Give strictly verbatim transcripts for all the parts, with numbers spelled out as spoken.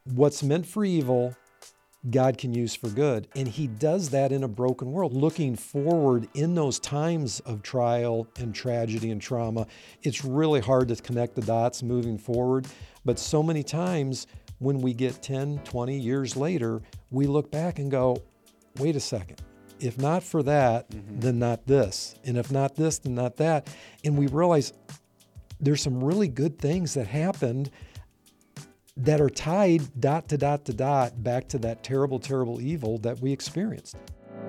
what's meant for evil, God can use for good. And he does that in a broken world. Looking forward in those times of trial and tragedy and trauma, it's really hard to connect the dots moving forward. But so many times when we get ten, twenty years later, we look back and go, wait a second. If not for that, mm-hmm. then not this. And if not this, then not that. And we realize there's some really good things that happened that are tied dot to dot to dot back to that terrible, terrible evil that we experienced.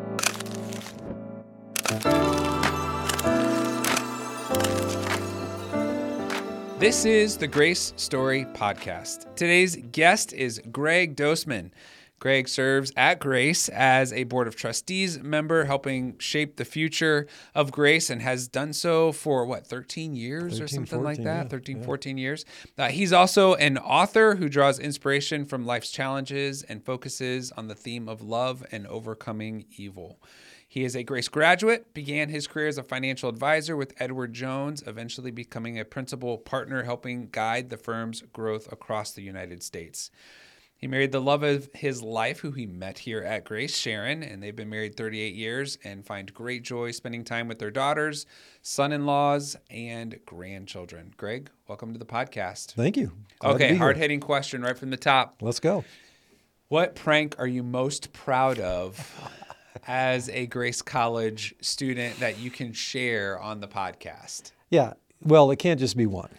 This is the Grace Story Podcast. Today's guest is Greg Doseman. Greg serves at Grace as a Board of Trustees member, helping shape the future of Grace, and has done so for, what, thirteen years thirteen, or something fourteen, like that? yeah, thirteen, yeah. fourteen years. Uh, he's also an author who draws inspiration from life's challenges and focuses on the theme of love and overcoming evil. He is a Grace graduate, began his career as a financial advisor with Edward Jones, eventually becoming a principal partner helping guide the firm's growth across the United States. He married the love of his life, who he met here at Grace, Sharon, and they've been married thirty-eight years and find great joy spending time with their daughters, son-in-laws, and grandchildren. Greg, welcome to the podcast. Thank you. Glad okay, hard-hitting question right from the top. Let's go. What prank are you most proud of as a Grace College student that you can share on the podcast? Yeah. Well, it can't just be one.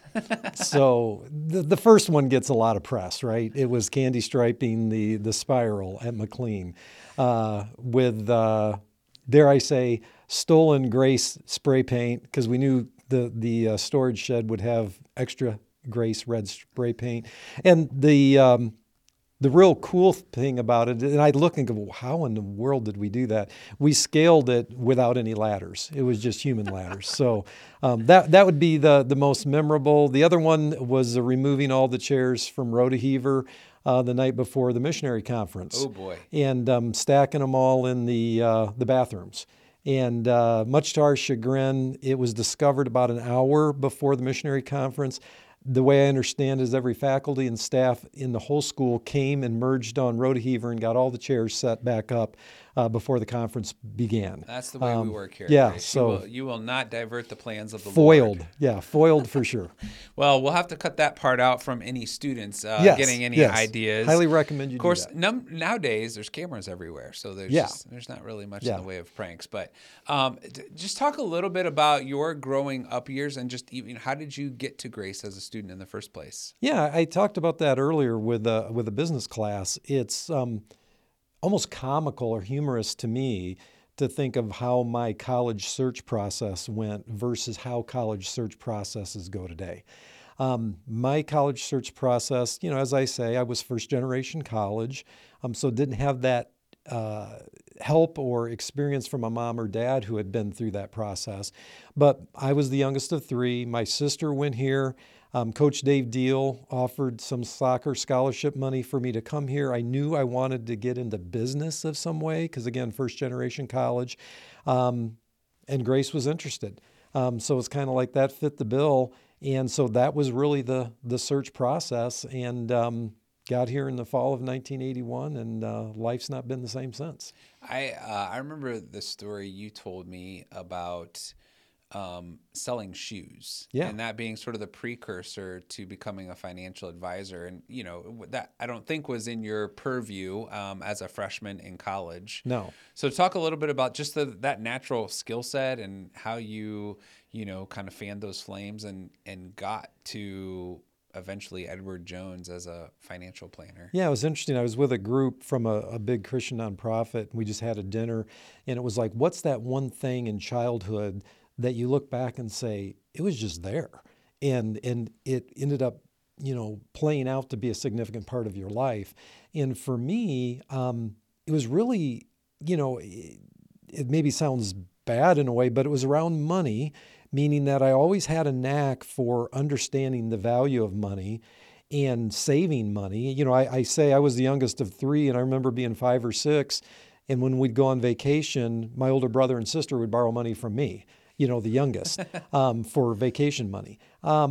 So the, the first one gets a lot of press, right? It was candy striping the, the spiral at McLean uh, with, uh, dare I say, stolen Grace spray paint, because we knew the, the uh, storage shed would have extra Grace red spray paint. And the... Um, The real cool thing about it, and I look and go, well, how in the world did we do that? We scaled it without any ladders. It was just human ladders. So um, that that would be the, the most memorable. The other one was uh, removing all the chairs from Rodeheaver uh, the night before the missionary conference. Oh, boy. And um, stacking them all in the, uh, the bathrooms. And uh, much to our chagrin, it was discovered about an hour before the missionary conference. The way I understand is every faculty and staff in the whole school came and merged on Rodeheaver and got all the chairs set back up uh, before the conference began. That's the way um, we work here. Yeah, Grace. so you will, you will not divert the plans of the foiled. Lord. Yeah, foiled for sure. Well, we'll have to cut that part out from any students uh, yes, getting any yes. ideas. Highly recommend you Of course, do that. num- nowadays there's cameras everywhere, so there's Yeah. just, there's not really much Yeah. in the way of pranks. But um, d- just talk a little bit about your growing up years and just even how did you get to Grace as a student in the first place? Yeah, I talked about that earlier with a, with a business class. It's um, almost comical or humorous to me to think of how my college search process went versus how college search processes go today. Um, my college search process, you know, as I say, I was first generation college, um, so didn't have that uh, help or experience from a mom or dad who had been through that process. But I was the youngest of three. My sister went here. Um, Coach Dave Deal offered some soccer scholarship money for me to come here. I knew I wanted to get into business of some way because, again, first generation college. Um, and Grace was interested. Um, so it's kind of like that fit the bill. And so that was really the the search process, and um, got here in the fall of nineteen eighty-one, and uh, life's not been the same since. I uh, I remember the story you told me about um, selling shoes, Yeah. and that being sort of the precursor to becoming a financial advisor. And you know that I don't think was in your purview um, as a freshman in college. No. So talk a little bit about just the, that natural skill set and how you you know kind of fanned those flames and and got to eventually Edward Jones as a financial planner. Yeah, it was interesting. I was with a group from a, a big Christian nonprofit, and we just had a dinner, and it was like, what's that one thing in childhood that you look back and say, it was just there, and and it ended up, you know, playing out to be a significant part of your life. And for me, um, it was really, you know, it, it maybe sounds bad in a way, but it was around money, meaning that I always had a knack for understanding the value of money and saving money. You know, I, I say I was the youngest of three, and I remember being five or six, and when we'd go on vacation, my older brother and sister would borrow money from me, you know, the youngest, um, for vacation money. Um,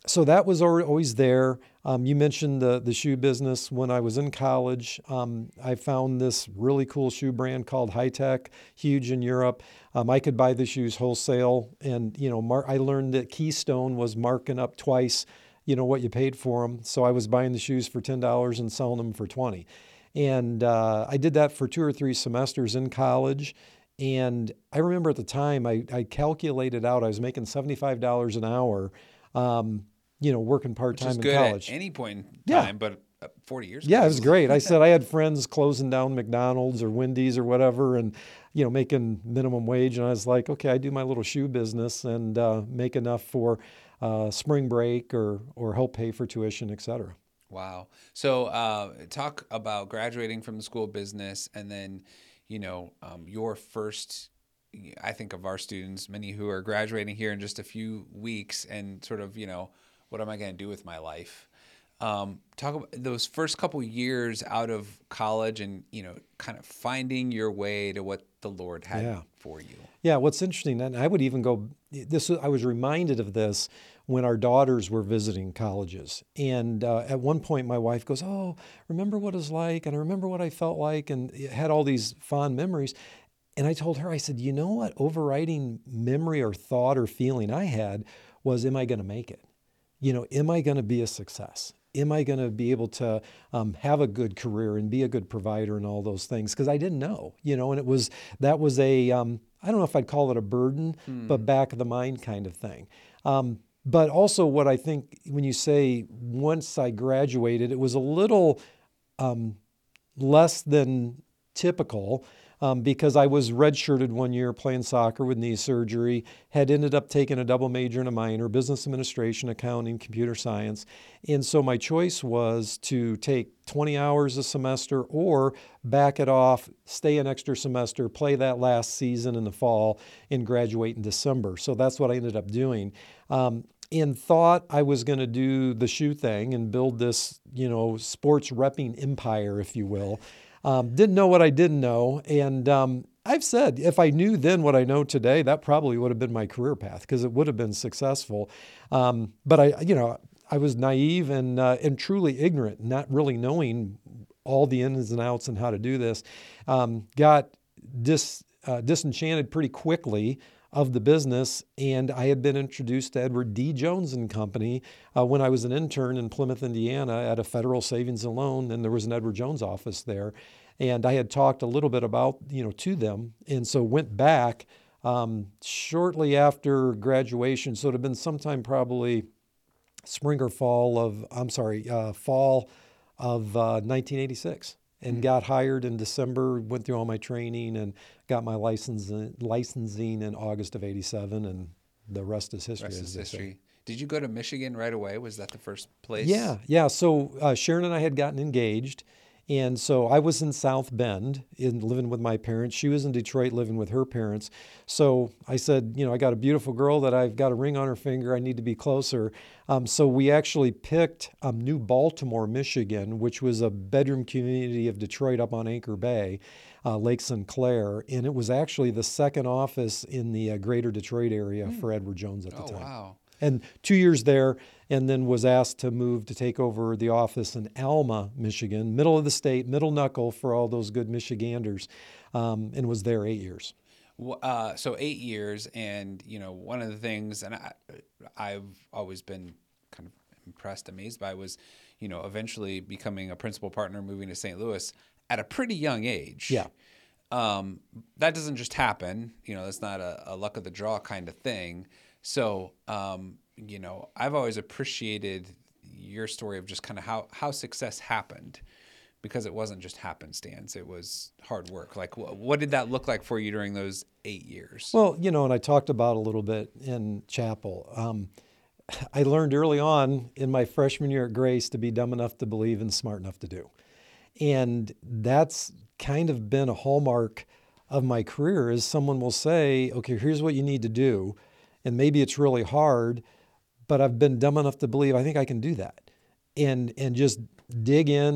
so that was al- always there. Um, you mentioned the the shoe business. When I was in college, um, I found this really cool shoe brand called High Tech, huge in Europe. Um, I could buy the shoes wholesale, and you know, mar- I learned that Keystone was marking up twice, you know, what you paid for them. So I was buying the shoes for ten dollars and selling them for twenty. And uh, I did that for two or three semesters in college. And I remember at the time, I, I calculated out I was making seventy-five dollars an hour. Um, you know, working Which is part-time in good at college. any point in Yeah. time, but uh, forty years Yeah, ago. it was great. I said I had friends closing down McDonald's or Wendy's or whatever and, you know, making minimum wage. And I was like, okay, I do my little shoe business and uh, make enough for uh, spring break or, or help pay for tuition, et cetera. Wow. So uh, talk about graduating from the school of business and then, you know, um, your first, I think of our students, many who are graduating here in just a few weeks and sort of, you know, what am I going to do with my life? Um, talk about those first couple years out of college and, you know, kind of finding your way to what the Lord had Yeah. for you. Yeah, what's interesting, and I would even go, this, I was reminded of this when our daughters were visiting colleges. And uh, at one point, my wife goes, oh, remember what it was like? And I remember what I felt like, and it had all these fond memories. And I told her, I said, you know what overriding memory or thought or feeling I had was, am I going to make it? You know, am I going to be a success? Am I going to be able to um, have a good career and be a good provider and all those things? Because I didn't know, you know, and it was, that was a, um, I don't know if I'd call it a burden, Hmm. but back of the mind kind of thing. Um, but also what I think when you say once I graduated, it was a little um, less than typical um, because I was redshirted one year playing soccer with knee surgery, had ended up taking a double major and a minor, business administration, accounting, computer science. And so my choice was to take twenty hours a semester or back it off, stay an extra semester, play that last season in the fall, and graduate in December. So that's what I ended up doing. Um, and thought I was going to do the shoe thing and build this, you know, sports repping empire, if you will. Um, didn't know what I didn't know. And um, I've said, if I knew then what I know today, that probably would have been my career path because it would have been successful. Um, but I, you know, I was naive and, uh, and truly ignorant, not really knowing all the ins and outs and how to do this. Um, got dis, uh, disenchanted pretty quickly of the business, and I had been introduced to Edward D. Jones and Company uh, when I was an intern in Plymouth, Indiana at a Federal Savings and Loan, and there was an Edward Jones office there. And I had talked a little bit about, you know, to them, and so went back um, shortly after graduation. So it had been sometime probably spring or fall of, I'm sorry, uh, fall of uh, nineteen eighty-six. And got hired in December, went through all my training and got my license, licensing in August of eighty-seven, and the rest is history. Rest as is they say. history. Did you go to Michigan right away? Was that the first place? Yeah, yeah. So uh, Sharon and I had gotten engaged, and so I was in South Bend, in living with my parents. She was in Detroit, living with her parents. So I said, you know, I got a beautiful girl that I've got a ring on her finger. I need to be closer. Um, so we actually picked um, New Baltimore, Michigan, which was a bedroom community of Detroit up on Anchor Bay, uh, Lake Sinclair, and it was actually the second office in the uh, greater Detroit area for Edward Jones at the Oh, time. wow. And two years there, and then was asked to move to take over the office in Alma, Michigan, middle of the state, middle knuckle for all those good Michiganders, um, and was there eight years. Well, Uh, so eight years, and you know, one of the things, and I, I've always been kind of impressed, amazed by, was, you know, eventually becoming a principal partner, moving to Saint Louis at a pretty young age. Yeah. Um, that doesn't just happen. You know, that's not a, a luck of the draw kind of thing. So, um, you know, I've always appreciated your story of just kind of how, how success happened, because it wasn't just happenstance. It was hard work. Like, wh- what did that look like for you during those eight years? Well, you know, and I talked about a little bit in chapel. Um, I learned early on in my freshman year at Grace to be dumb enough to believe and smart enough to do. And that's kind of been a hallmark of my career is someone will say, okay, here's what you need to do. And maybe it's really hard, but I've been dumb enough to believe I think I can do that. And and just dig in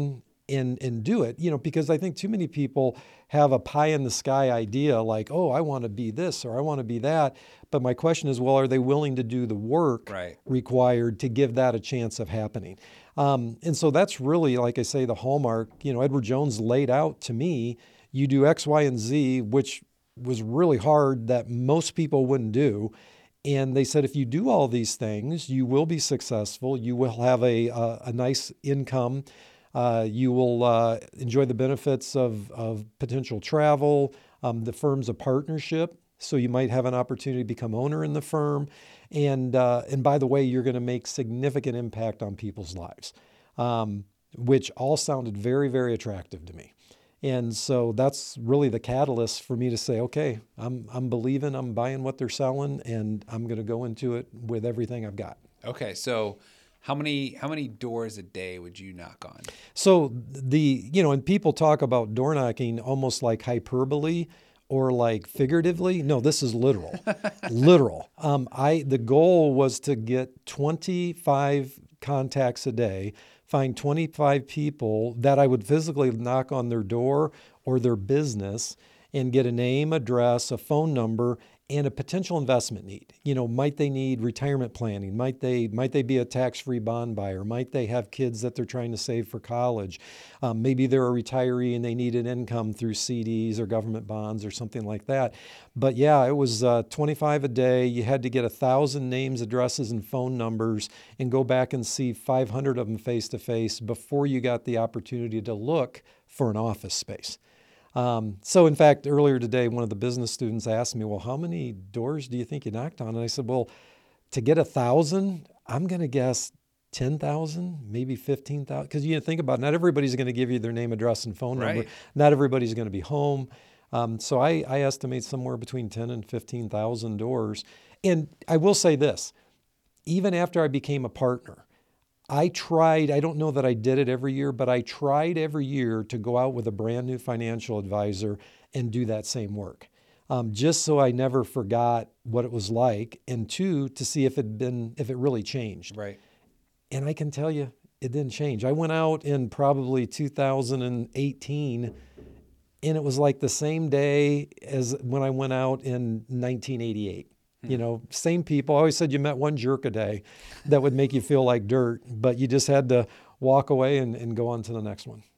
and and do it, you know, because I think too many people have a pie in the sky idea like, oh, I want to be this or I want to be that. But my question is, well, are they willing to do the work Right. required to give that a chance of happening? Um, and so that's really, like I say, the hallmark. You know, Edward Jones laid out to me, you do X, Y, and Z, which was really hard that most people wouldn't do. And they said, if you do all these things, you will be successful. You will have a, a, a nice income. Uh, you will uh, enjoy the benefits of, of potential travel. Um, the firm's a partnership, so you might have an opportunity to become owner in the firm. And uh, and by the way, you're going to make significant impact on people's lives, um, which all sounded very, very attractive to me. And so that's really the catalyst for me to say, okay, I'm I'm believing, I'm buying what they're selling, and I'm going to go into it with everything I've got. Okay, so how many how many doors a day would you knock on? So the, you know, and people talk about door knocking almost like hyperbole or like figuratively. No, this is literal, literal. Um, I the goal was to get twenty-five contacts a day, find twenty-five people that I would physically knock on their door or their business and get a name, address, a phone number, and a potential investment need. You know, might they need retirement planning? Might they might they be a tax-free bond buyer? Might they have kids that they're trying to save for college? Um, maybe they're a retiree and they need an income through C Ds or government bonds or something like that. But yeah, it was uh, twenty-five a day. You had to get a thousand names, addresses, and phone numbers and go back and see five hundred of them face-to-face before you got the opportunity to look for an office space. Um, so in fact, earlier today, one of the business students asked me, well, how many doors do you think you knocked on? And I said, well, to get a thousand, I'm going to guess ten thousand, maybe fifteen thousand. Because you think about it, not everybody's going to give you their name, address, and phone number. Right. Not everybody's going to be home. Um, so I, I estimate somewhere between ten and fifteen thousand doors. And I will say this, even after I became a partner, I tried, I don't know that I did it every year, but I tried every year to go out with a brand new financial advisor and do that same work. Um, just so I never forgot what it was like, and two, to see if it been if it really changed. Right. And I can tell you, it didn't change. I went out in probably two thousand eighteen, and it was like the same day as when I went out in nineteen eighty-eight. You know, same people. I always said you met one jerk a day that would make you feel like dirt, but you just had to walk away and, and go on to the next one.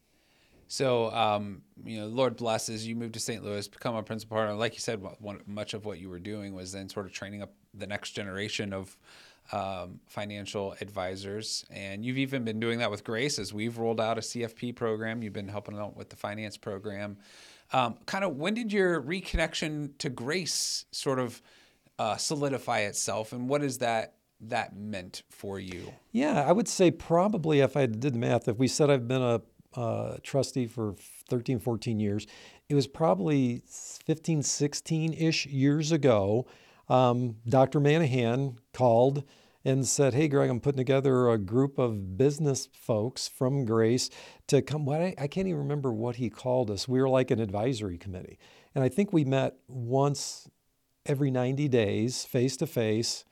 So, um, you know, Lord blesses, you moved to Saint Louis, become a principal partner. Like you said, one, much of what you were doing was then sort of training up the next generation of um, financial advisors. And you've even been doing that with Grace as we've rolled out a C F P program. You've been helping out with the finance program. Um, kind of when did your reconnection to Grace sort of uh, solidify itself, and what has that that meant for you? Yeah, I would say probably, if I did the math, if we said I've been a uh, trustee for thirteen, fourteen years, it was probably fifteen, sixteen-ish years ago. Um, Doctor Manahan called and said, hey, Greg, I'm putting together a group of business folks from Grace to come. What I, I can't even remember what he called us. We were like an advisory committee. And I think we met once every ninety days, face to face.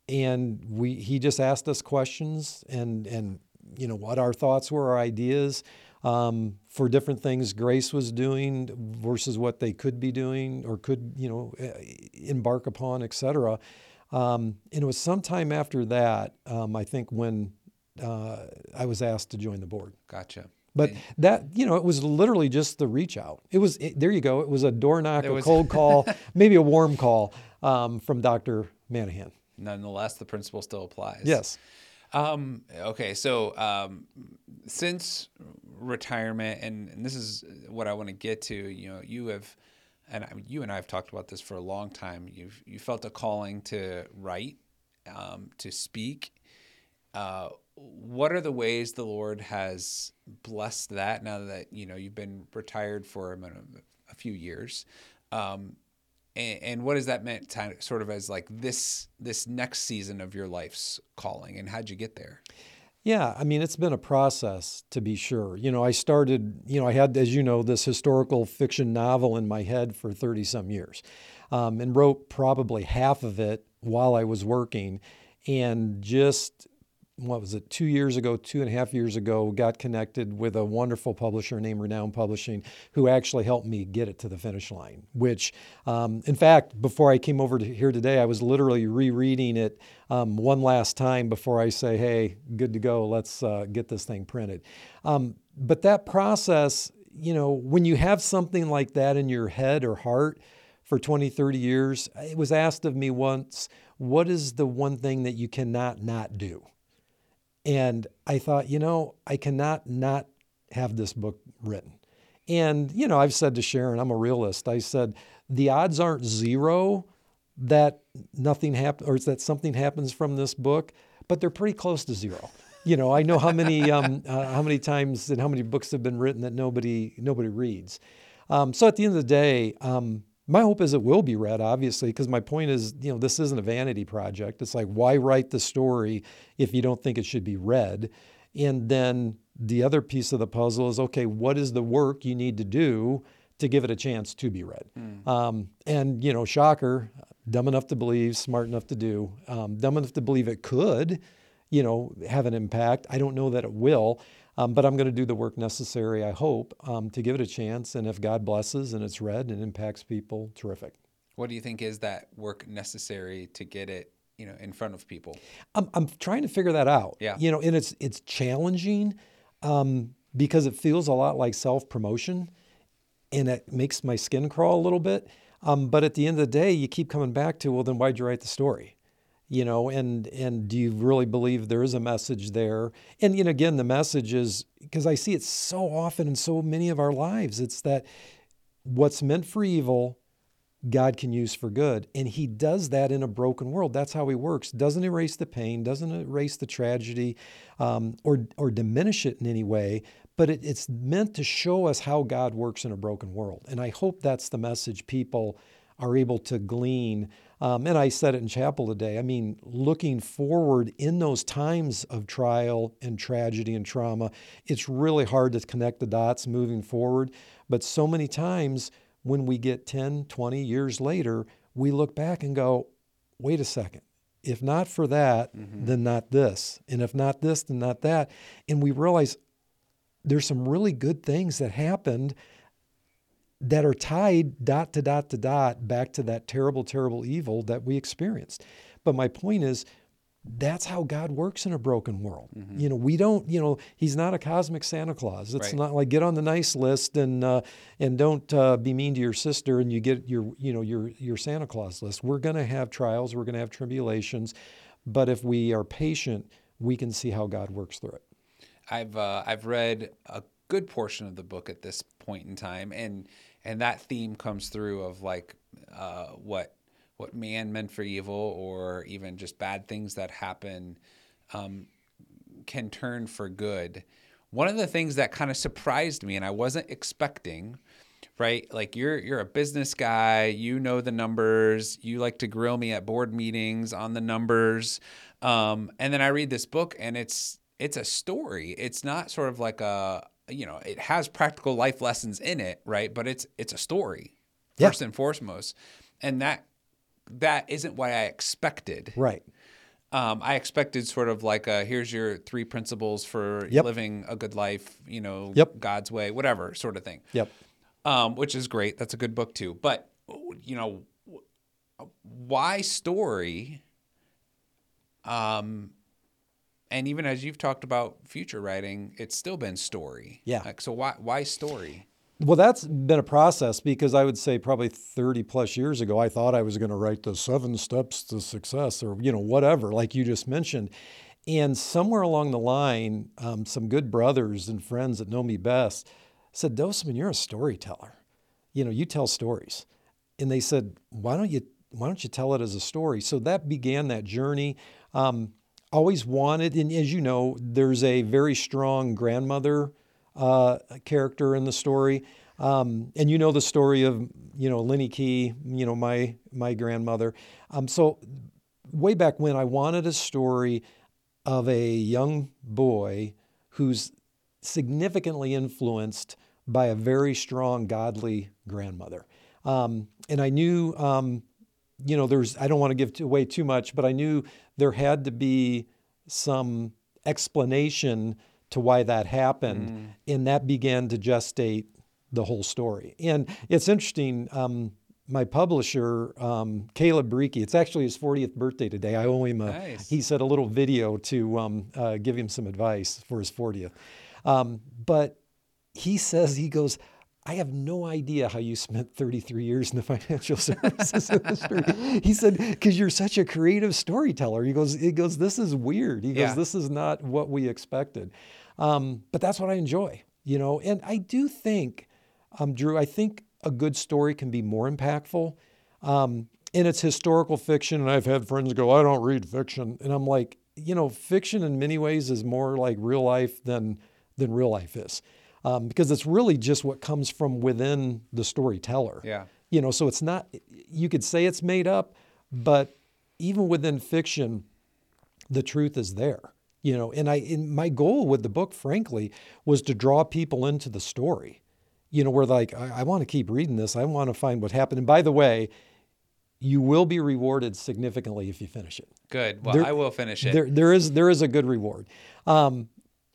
And we he just asked us questions and, and you know, what our thoughts were, our ideas um, for different things Grace was doing versus what they could be doing or could, you know, embark upon, et cetera. Um, and it was sometime after that, um, I think, when uh, I was asked to join the board. Gotcha. But that, you know, it was literally just the reach out. It was, it, there you go. It was a door knock, It a was- cold call, maybe a warm call um, from Doctor Manahan. Nonetheless, the principle still applies. Yes. Um, okay, so um, since retirement, and, and this is what I want to get to, you know, you have, and I, you and I have talked about this for a long time. You've you felt a calling to write, um, to speak. Uh, what are the ways the Lord has blessed that now that, you know, you've been retired for a, a few years? Um, and, and what has that meant to, sort of as like this this next season of your life's calling, and how'd you get there? Yeah, I mean, it's been a process, to be sure. You know, I started, you know, I had, as you know, this historical fiction novel in my head for thirty-some years, um, and wrote probably half of it while I was working. And just what was it, two years ago, two and a half years ago, got connected with a wonderful publisher named Renown Publishing, who actually helped me get it to the finish line, which, um, in fact, before I came over to here today, I was literally rereading it um, one last time before I say, hey, good to go, let's uh, get this thing printed. Um, but that process, you know, when you have something like that in your head or heart for twenty, thirty years, it was asked of me once, what is the one thing that you cannot not do? And I thought, you know, I cannot not have this book written. And, you know, I've said to Sharon, I'm a realist. I said, the odds aren't zero that nothing happens or that something happens from this book, but they're pretty close to zero. You know, I know how many um, uh, how many times and how many books have been written that nobody nobody reads. Um, so at the end of the day, um, my hope is it will be read, obviously, because my point is, you know, this isn't a vanity project. It's like, why write the story if you don't think it should be read? And then the other piece of the puzzle is, okay, what is the work you need to do to give it a chance to be read? Mm. Um, and, you know, shocker, dumb enough to believe, smart enough to do, um, dumb enough to believe it could, you know, have an impact. I don't know that it will. Um, but I'm going to do the work necessary, I hope, um, to give it a chance. And if God blesses and it's read and impacts people, terrific. What do you think is that work necessary to get it, you know, in front of people? I'm, I'm trying to figure that out. Yeah. You know, and it's it's challenging um, because it feels a lot like self-promotion, and it makes my skin crawl a little bit. Um, but at the end of the day, you keep coming back to, well, then why'd you write the story? You know, and and do you really believe there is a message there? And, you know, again, the message is, because I see it so often in so many of our lives, it's that what's meant for evil, God can use for good. And he does that in a broken world. That's how he works. Doesn't erase the pain, doesn't erase the tragedy, um, or, or diminish it in any way, but it, it's meant to show us how God works in a broken world. And I hope that's the message people are able to glean. Um, and I said it in chapel today. I mean, looking forward in those times of trial and tragedy and trauma, it's really hard to connect the dots moving forward. But so many times when we get ten, twenty years later, we look back and go, wait a second. If not for that, mm-hmm. then not this. And if not this, then not that. And we realize there's some really good things that happened that are tied dot to dot to dot back to that terrible, terrible evil that we experienced. But my point is, that's how God works in a broken world. Mm-hmm. You know, we don't, you know, he's not a cosmic Santa Claus. It's right. not like get on the nice list and uh, and don't uh, be mean to your sister and you get your, you know, your your Santa Claus list. We're going to have trials. We're going to have tribulations. But if we are patient, we can see how God works through it. I've uh, I've read a good portion of the book at this point in time, and and that theme comes through of like uh, what what man meant for evil, or even just bad things that happen, um, can turn for good. One of the things that kind of surprised me, and I wasn't expecting, right? Like you're you're a business guy, you know the numbers, you like to grill me at board meetings on the numbers, um, and then I read this book, and it's it's a story. It's not sort of like a, you know, it has practical life lessons in it, right? But it's it's a story first yeah. and foremost, and that that isn't what I expected. Right. Um, I expected sort of like a, here's your three principles for yep. living a good life, you know, yep. God's way, whatever sort of thing. Yep. Um, which is great. That's a good book too. But you know, why story? Um. And even as you've talked about future writing, it's still been story. Yeah. Like, so why why story? Well, that's been a process because I would say probably thirty plus years ago, I thought I was going to write the seven steps to success or, you know, whatever, like you just mentioned. And somewhere along the line, um, some good brothers and friends that know me best said, Doseman, you're a storyteller. You know, you tell stories. And they said, why don't you, why don't you tell it as a story? So that began that journey. Um, Always wanted, and as you know, there's a very strong grandmother uh, character in the story, um, and you know the story of you know Lenny Key, you know my my grandmother. Um, so way back when, I wanted a story of a young boy who's significantly influenced by a very strong, godly grandmother, um, and I knew. Um, You know, there's, I don't want to give away too much, but I knew there had to be some explanation to why that happened, mm. and that began to gestate the whole story. And it's interesting. Um, my publisher, um, Caleb Brieke, it's actually his fortieth birthday today. I owe him a, nice. he said a little video to um, uh, give him some advice for his fortieth. Um, but he says, he goes, I have no idea how you spent thirty-three years in the financial services industry. He said, because you're such a creative storyteller. He goes, he goes, this is weird. He goes, yeah. this is not what we expected. Um, but that's what I enjoy, you know. And I do think, um, Drew, I think a good story can be more impactful. Um, and it's historical fiction. And I've had friends go, I don't read fiction. And I'm like, you know, fiction in many ways is more like real life than than real life is. Um, because it's really just what comes from within the storyteller. Yeah. You know, so it's not, you could say it's made up, but even within fiction, the truth is there. You know, and I, and my goal with the book, frankly, was to draw people into the story. You know, where like, I, I want to keep reading this. I want to find what happened. And by the way, you will be rewarded significantly if you finish it. Good. Well, there, I will finish it. There, there is, there is a good reward. Um,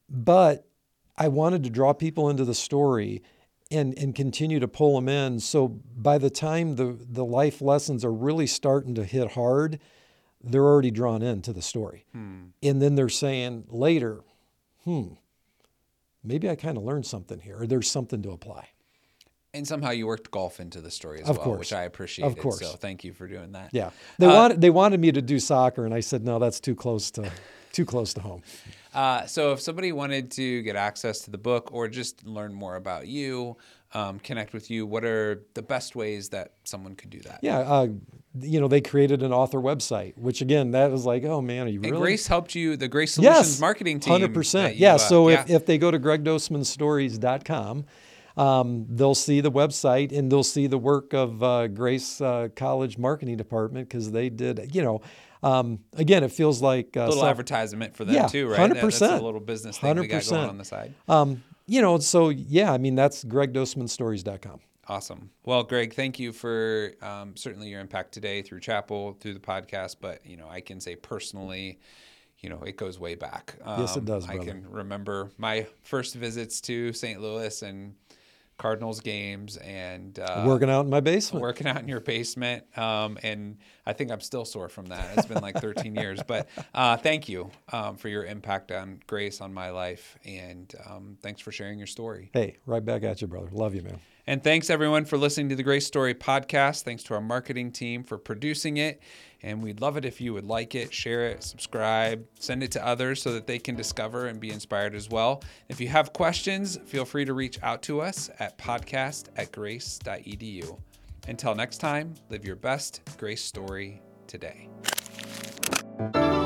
but I wanted to draw people into the story and, and continue to pull them in. So by the time the, the life lessons are really starting to hit hard, they're already drawn into the story. Hmm. And then they're saying later, hmm, maybe I kind of learned something here, or there's something to apply. And somehow you worked golf into the story as of well, course. which I appreciated. Of course. So thank you for doing that. Yeah. They uh, wanted they wanted me to do soccer, and I said, no, that's too close to too close to home. Uh, so if somebody wanted to get access to the book or just learn more about you, um, connect with you, what are the best ways that someone could do that? Yeah. Uh, you know, they created an author website, which again, that was like, oh man, are you and really? Grace helped you, the Grace Solutions yes, marketing team. one hundred percent. You, Yeah. uh, So yeah. if, if they go to greg dosman stories dot com, um, they'll see the website and they'll see the work of uh, Grace uh, College Marketing Department, because they did, you know, um, again, it feels like a uh, little self- advertisement for them yeah, too, right? one hundred percent. That's a little business thing we got going on the side. Um, you know, so yeah, I mean, that's greg dosman stories dot com. Awesome. Well, Greg, thank you for um, certainly your impact today through Chapel, through the podcast. But, you know, I can say personally, you know, it goes way back. Um, Yes, it does, I brother. can remember my first visits to Saint Louis and Cardinals games and uh, Working out in my basement. working out in your basement. Um, and I think I'm still sore from that. It's been like thirteen years, but uh, thank you um, for your impact on Grace, on my life. And um, thanks for sharing your story. Hey, right back at you, brother. Love you, man. And thanks everyone for listening to the Grace Story podcast. Thanks to our marketing team for producing it. And we'd love it if you would like it, share it, subscribe, send it to others so that they can discover and be inspired as well. If you have questions, feel free to reach out to us at podcast at grace dot e d u. Until next time, live your best Grace story today.